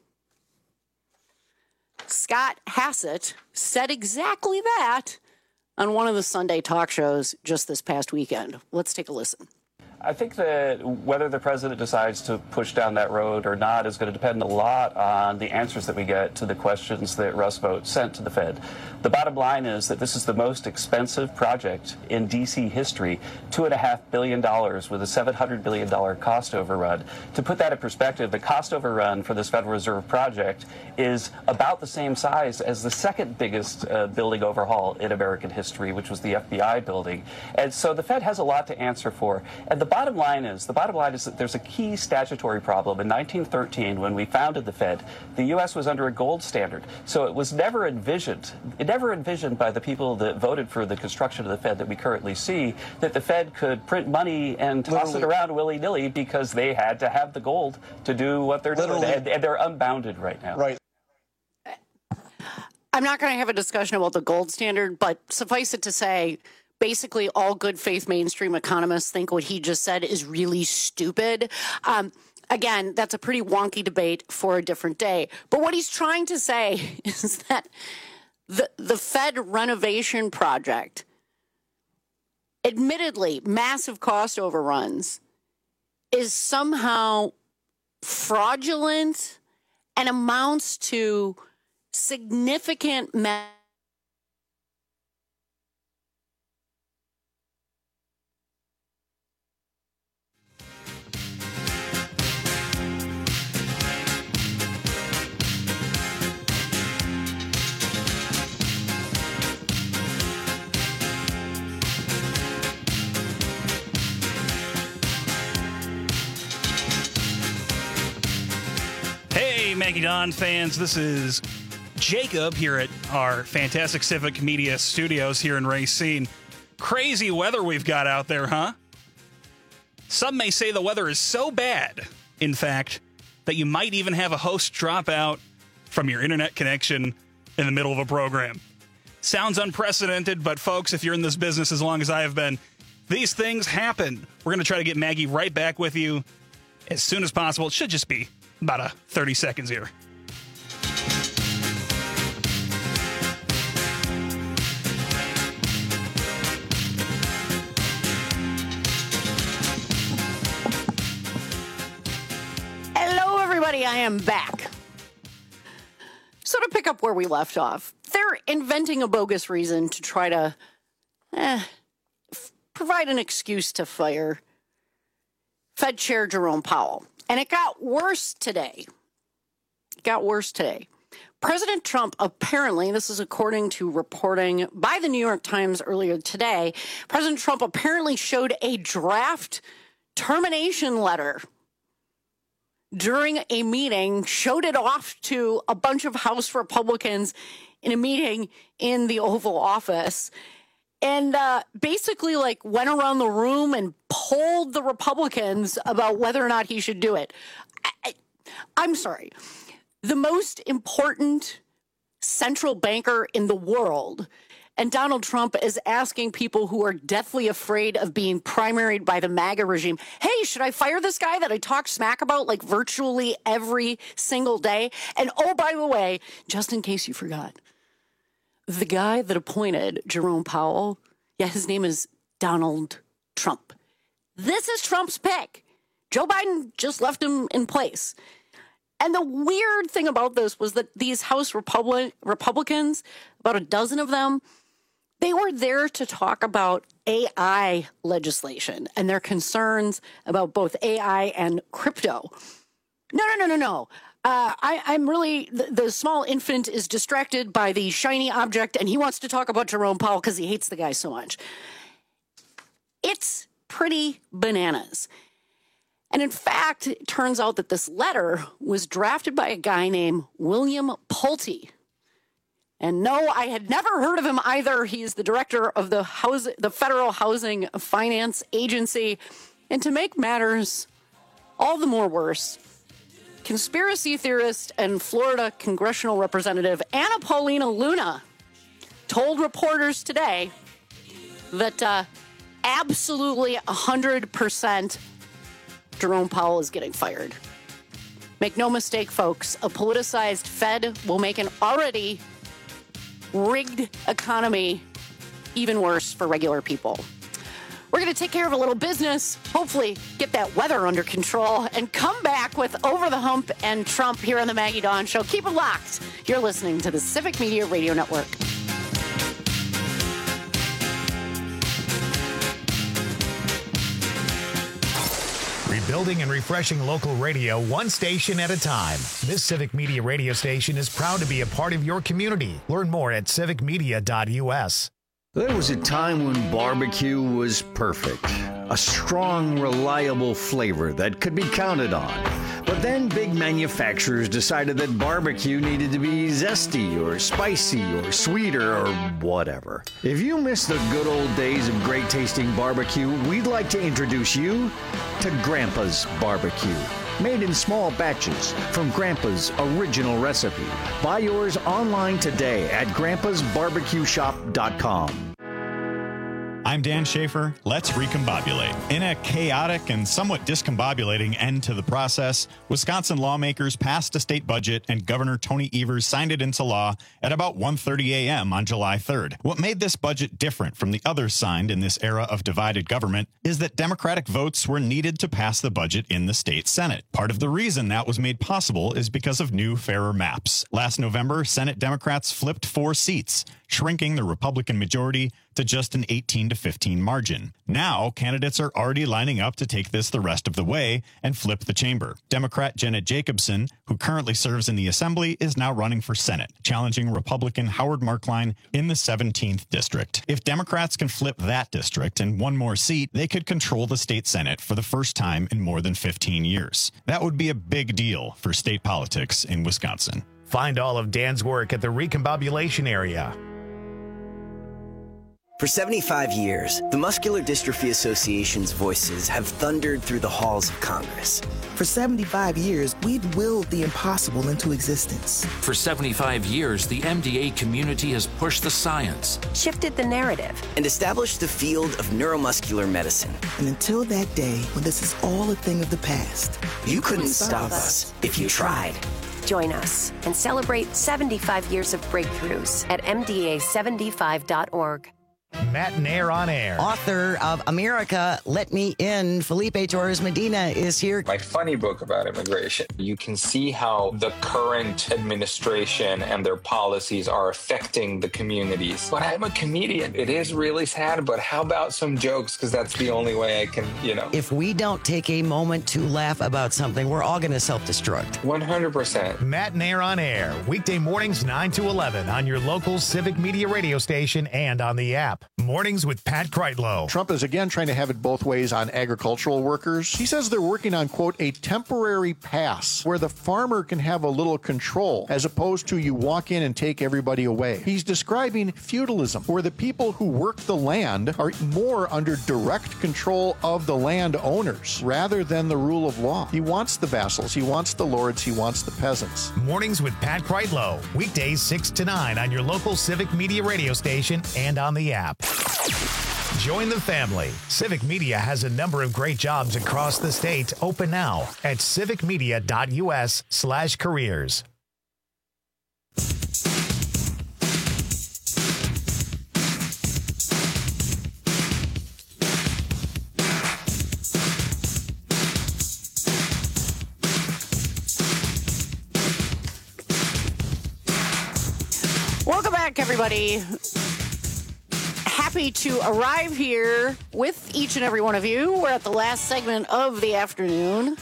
Scott Hassett said exactly that on one of the Sunday talk shows just this past weekend. Let's take a listen. I think that whether the president decides to push down that road or not is going to depend a lot on the answers that we get to the questions that Russ Vought sent to the Fed. The bottom line is that this is the most expensive project in D.C. history, $2.5 billion with a $700 billion cost overrun. To put that in perspective, the cost overrun for this Federal Reserve project is about the same size as the second biggest building overhaul in American history, which was the FBI building. And so the Fed has a lot to answer for. And the bottom line is that there's a key statutory problem. In 1913, when we founded the Fed, the U.S. was under a gold standard. So it was never envisioned by the people that voted for the construction of the Fed that we currently see, that the Fed could print money and toss it around willy-nilly because they had to have the gold to do what they're doing. And they're unbounded right now. Right. I'm not going to have a discussion about the gold standard, but suffice it to say, basically all good faith mainstream economists think what he just said is really stupid. Again, that's a pretty wonky debate for a different day. But what he's trying to say is that the Fed renovation project, admittedly massive cost overruns, is somehow fraudulent and amounts to significant Hey, Maggie Don fans, this is Jacob here at our fantastic Civic Media studios here in Racine. Crazy weather we've got out there, huh? Some may say the weather is so bad, in fact, that you might even have a host drop out from your internet connection in the middle of a program. Sounds unprecedented, but folks, if you're in this business as long as I have been, these things happen. We're going to try to get Maggie right back with you as soon as possible. It should just be about 30 seconds here. I am back. So to pick up where we left off, they're inventing a bogus reason to try to provide an excuse to fire Fed Chair Jerome Powell. And it got worse today. President Trump apparently, this is according to reporting by the New York Times earlier today, President Trump apparently showed a draft termination letter during a meeting, showed it off to a bunch of House Republicans in a meeting in the Oval Office, and basically went around the room and polled the Republicans about whether or not he should do it. I'm sorry. The most important central banker in the world, and Donald Trump is asking people who are deathly afraid of being primaried by the MAGA regime, hey, should I fire this guy that I talk smack about virtually every single day? And oh, by the way, just in case you forgot, the guy that appointed Jerome Powell, his name is Donald Trump. This is Trump's pick. Joe Biden just left him in place. And the weird thing about this was that these House Republicans, about a dozen of them, they were there to talk about AI legislation and their concerns about both AI and crypto. No. I'm really, the small infant is distracted by the shiny object and he wants to talk about Jerome Powell because he hates the guy so much. It's pretty bananas. And in fact, it turns out that this letter was drafted by a guy named William Pulte. And no, I had never heard of him either. He's the director of the Federal Housing Finance Agency. And to make matters all the more worse, conspiracy theorist and Florida congressional representative Anna Paulina Luna told reporters today that absolutely 100% Jerome Powell is getting fired. Make no mistake, folks, a politicized Fed will make an already rigged economy even worse for regular people. We're going to take care of a little business, hopefully get that weather under control, and come back with Over the Hump and Trump here on the Maggie Dawn Show. Keep it locked. You're listening to the Civic Media Radio Network. Rebuilding and refreshing local radio one station at a time. This Civic Media radio station is proud to be a part of your community. Learn more at civicmedia.us. There was a time when barbecue was perfect. A strong, reliable flavor that could be counted on. But then big manufacturers decided that barbecue needed to be zesty or spicy or sweeter or whatever. If you miss the good old days of great tasting barbecue, we'd like to introduce you to Grandpa's Barbecue. Made in small batches from Grandpa's original recipe. Buy yours online today at grandpasbarbecueshop.com. I'm Dan Schaefer. Let's recombobulate. In a chaotic and somewhat discombobulating end to the process, Wisconsin lawmakers passed a state budget and Governor Tony Evers signed it into law at about 1:30 a.m. on July 3rd. What made this budget different from the others signed in this era of divided government is that Democratic votes were needed to pass the budget in the state Senate. Part of the reason that was made possible is because of new, fairer maps. Last November, Senate Democrats flipped 4 seats, shrinking the Republican majority to just an 18-15 margin. Now, candidates are already lining up to take this the rest of the way and flip the chamber. Democrat Jenna Jacobson, who currently serves in the Assembly, is now running for Senate, challenging Republican Howard Markline in the 17th district. If Democrats can flip that district and one more seat, they could control the state Senate for the first time in more than 15 years. That would be a big deal for state politics in Wisconsin. Find all of Dan's work at the Recombobulation area. For 75 years, the Muscular Dystrophy Association's voices have thundered through the halls of Congress. For 75 years, we've willed the impossible into existence. For 75 years, the MDA community has pushed the science, shifted the narrative, and established the field of neuromuscular medicine. And until that day, when this is all a thing of the past, you couldn't stop us if you tried. Join us and celebrate 75 years of breakthroughs at MDA75.org. Matt Nair on air. Author of America, Let Me In, Felipe Torres Medina is here. My funny book about immigration. You can see how the current administration and their policies are affecting the communities. But I'm a comedian. It is really sad, but how about some jokes? Because that's the only way I can, If we don't take a moment to laugh about something, we're all going to self-destruct. 100%. Matt Nair on air. Weekday mornings 9 to 11 on your local Civic Media radio station and on the app. Mornings with Pat Kreitlow. Trump is again trying to have it both ways on agricultural workers. He says they're working on, quote, a temporary pass where the farmer can have a little control as opposed to you walk in and take everybody away. He's describing feudalism where the people who work the land are more under direct control of the landowners rather than the rule of law. He wants the vassals. He wants the lords. He wants the peasants. Mornings with Pat Kreitlow. Weekdays 6 to 9 on your local Civic Media radio station and on the app. Join the family. Civic Media has a number of great jobs across the state open now at civicmedia.us/careers. Welcome back, everybody. Happy to arrive here with each and every one of you. We're at the last segment of the afternoon.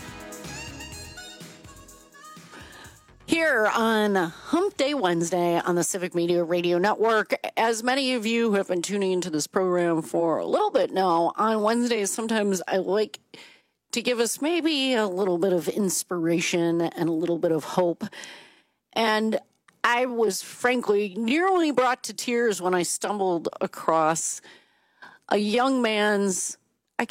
Here on Hump Day Wednesday on the Civic Media Radio Network. As many of you who have been tuning into this program for a little bit now, on Wednesdays, sometimes I like to give us maybe a little bit of inspiration and a little bit of hope. And I was frankly nearly brought to tears when I stumbled across a young man's,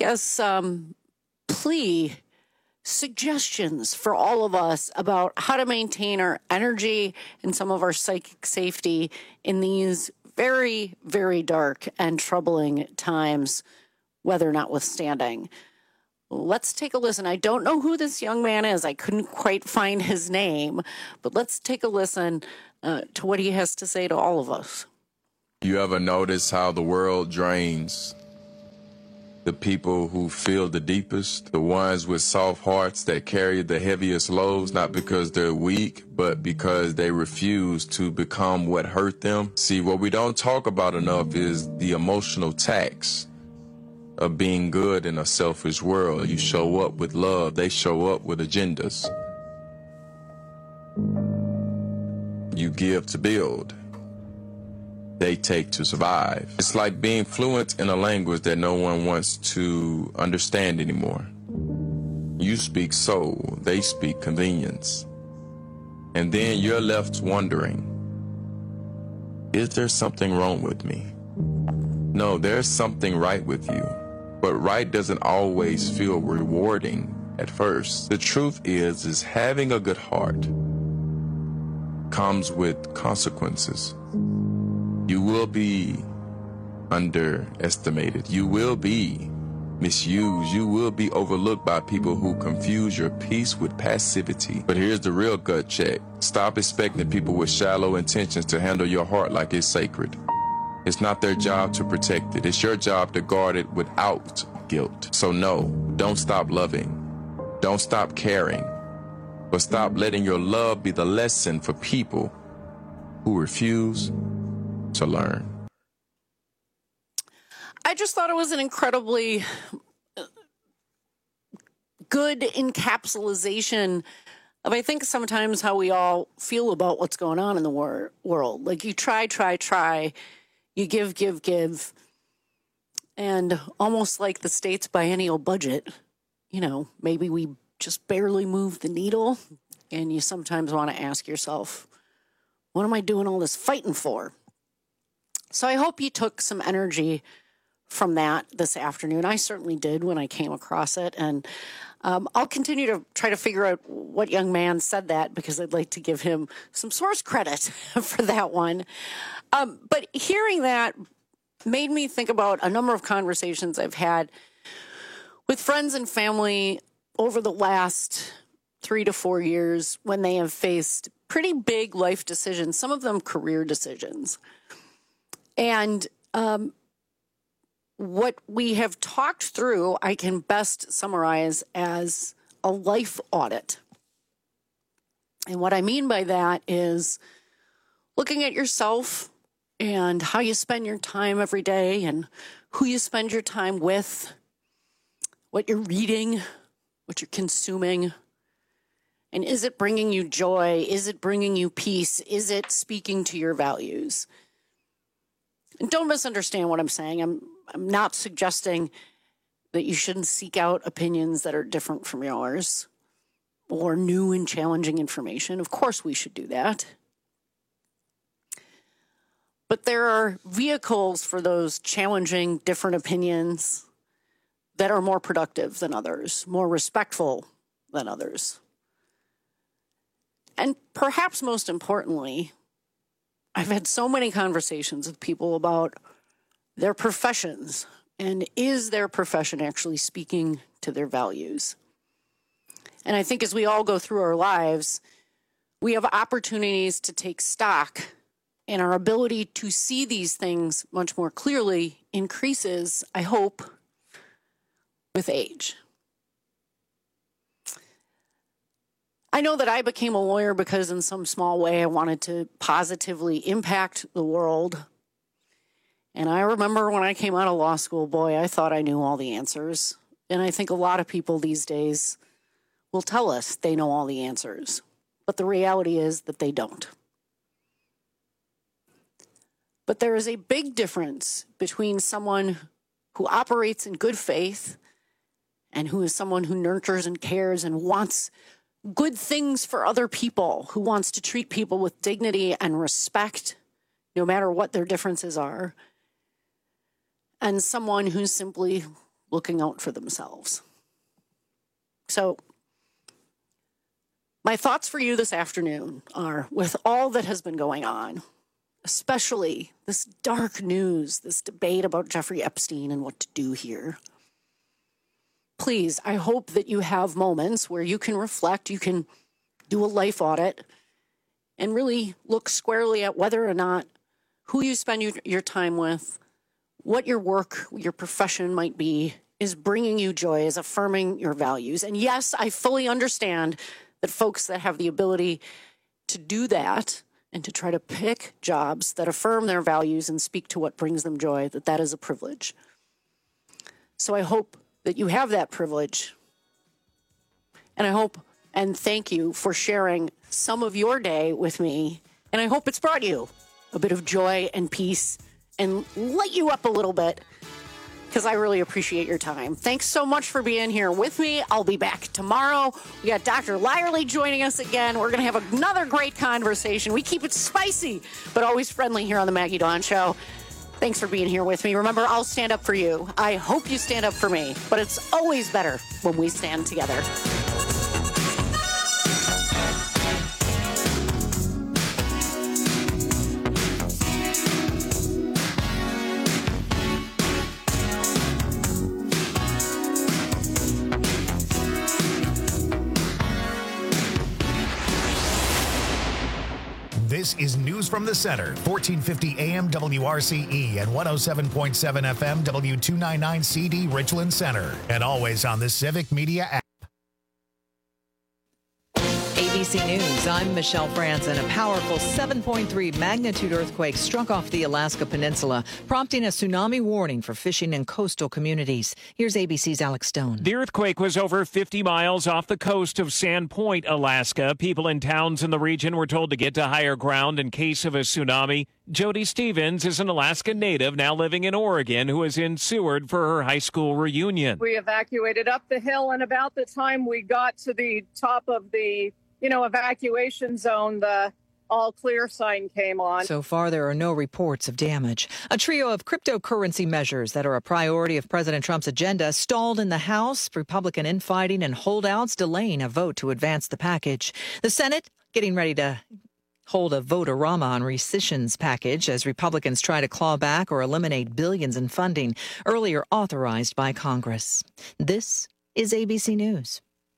plea, suggestions for all of us about how to maintain our energy and some of our psychic safety in these very, very dark and troubling times, weather notwithstanding. Let's take a listen. I don't know who this young man is. I couldn't quite find his name, but let's take a listen to what he has to say to all of us. You ever notice how the world drains the people who feel the deepest, the ones with soft hearts that carry the heaviest loads, not because they're weak, but because they refuse to become what hurt them. See, what we don't talk about enough is the emotional tax of being good in a selfish world. You show up with love, they show up with agendas. You give to build, they take to survive. It's like being fluent in a language that no one wants to understand anymore. You speak soul, they speak convenience. And then you're left wondering, is there something wrong with me? No, there's something right with you. But right doesn't always feel rewarding at first. The truth is having a good heart comes with consequences. You will be underestimated. You will be misused. You will be overlooked by people who confuse your peace with passivity. But here's the real gut check. Stop expecting people with shallow intentions to handle your heart like it's sacred. It's not their job to protect it. It's your job to guard it without guilt. So no, don't stop loving. Don't stop caring. But stop letting your love be the lesson for people who refuse to learn. I just thought it was an incredibly good encapsulation of, I think, sometimes how we all feel about what's going on in the world. Like, you try, you give, and almost like the state's biennial budget, you know, maybe we just barely move the needle, and you sometimes want to ask yourself, what am I doing all this fighting for? So I hope you took some energy from that this afternoon. I certainly did when I came across it. And I'll continue to try to figure out what young man said that, because I'd like to give him some source credit for that one. But hearing that made me think about a number of conversations I've had with friends and family over the last 3 to 4 years when they have faced pretty big life decisions, some of them career decisions. And what we have talked through, I can best summarize as a life audit. And what I mean by that is looking at yourself and how you spend your time every day and who you spend your time with, what you're reading, what you're consuming. And is it bringing you joy? Is it bringing you peace? Is it speaking to your values? And don't misunderstand what I'm saying. I'm not suggesting that you shouldn't seek out opinions that are different from yours or new and challenging information. Of course we should do that. But there are vehicles for those challenging, different opinions that are more productive than others, more respectful than others. And perhaps most importantly, I've had so many conversations with people about their professions, and is their profession actually speaking to their values? And I think as we all go through our lives, we have opportunities to take stock, and our ability to see these things much more clearly increases, I hope, with age. I know that I became a lawyer because in some small way I wanted to positively impact the world. And I remember when I came out of law school, boy, I thought I knew all the answers. And I think a lot of people these days will tell us they know all the answers. But the reality is that they don't. But there is a big difference between someone who operates in good faith and who is someone who nurtures and cares and wants good things for other people, who wants to treat people with dignity and respect, no matter what their differences are, and someone who's simply looking out for themselves. So, my thoughts for you this afternoon are, with all that has been going on, especially this dark news, this debate about Jeffrey Epstein and what to do here, please, I hope that you have moments where you can reflect, you can do a life audit, and really look squarely at whether or not who you spend your time with, what your work, your profession might be, is bringing you joy, is affirming your values. And yes, I fully understand that folks that have the ability to do that and to try to pick jobs that affirm their values and speak to what brings them joy, that is a privilege. So I hope that you have that privilege. And I hope and thank you for sharing some of your day with me. And I hope it's brought you a bit of joy and peace and light you up a little bit, because I really appreciate your time. Thanks so much for being here with me. I'll be back tomorrow. We got Dr. Lyerly joining us again. We're going to have another great conversation. We keep it spicy, but always friendly here on the Maggie Dawn Show. Thanks for being here with me. Remember, I'll stand up for you. I hope you stand up for me, but it's always better when we stand together. This is News from the Center, 1450 AM WRCE and 107.7 FM W299CD Richland Center, and always on the Civic Media app. ABC News, I'm Michelle Franzen. A powerful 7.3 magnitude earthquake struck off the Alaska Peninsula, prompting a tsunami warning for fishing and coastal communities. Here's ABC's Alex Stone. The earthquake was over 50 miles off the coast of Sand Point, Alaska. People in towns in the region were told to get to higher ground in case of a tsunami. Jody Stevens is an Alaska native now living in Oregon who is in Seward for her high school reunion. We evacuated up the hill, and about the time we got to the top of the evacuation zone, the all clear sign came on. So far, there are no reports of damage. A trio of cryptocurrency measures that are a priority of President Trump's agenda stalled in the House, Republican infighting and holdouts delaying a vote to advance the package. The Senate getting ready to hold a vote-a-rama on rescission's package as Republicans try to claw back or eliminate billions in funding earlier authorized by Congress. This is ABC News.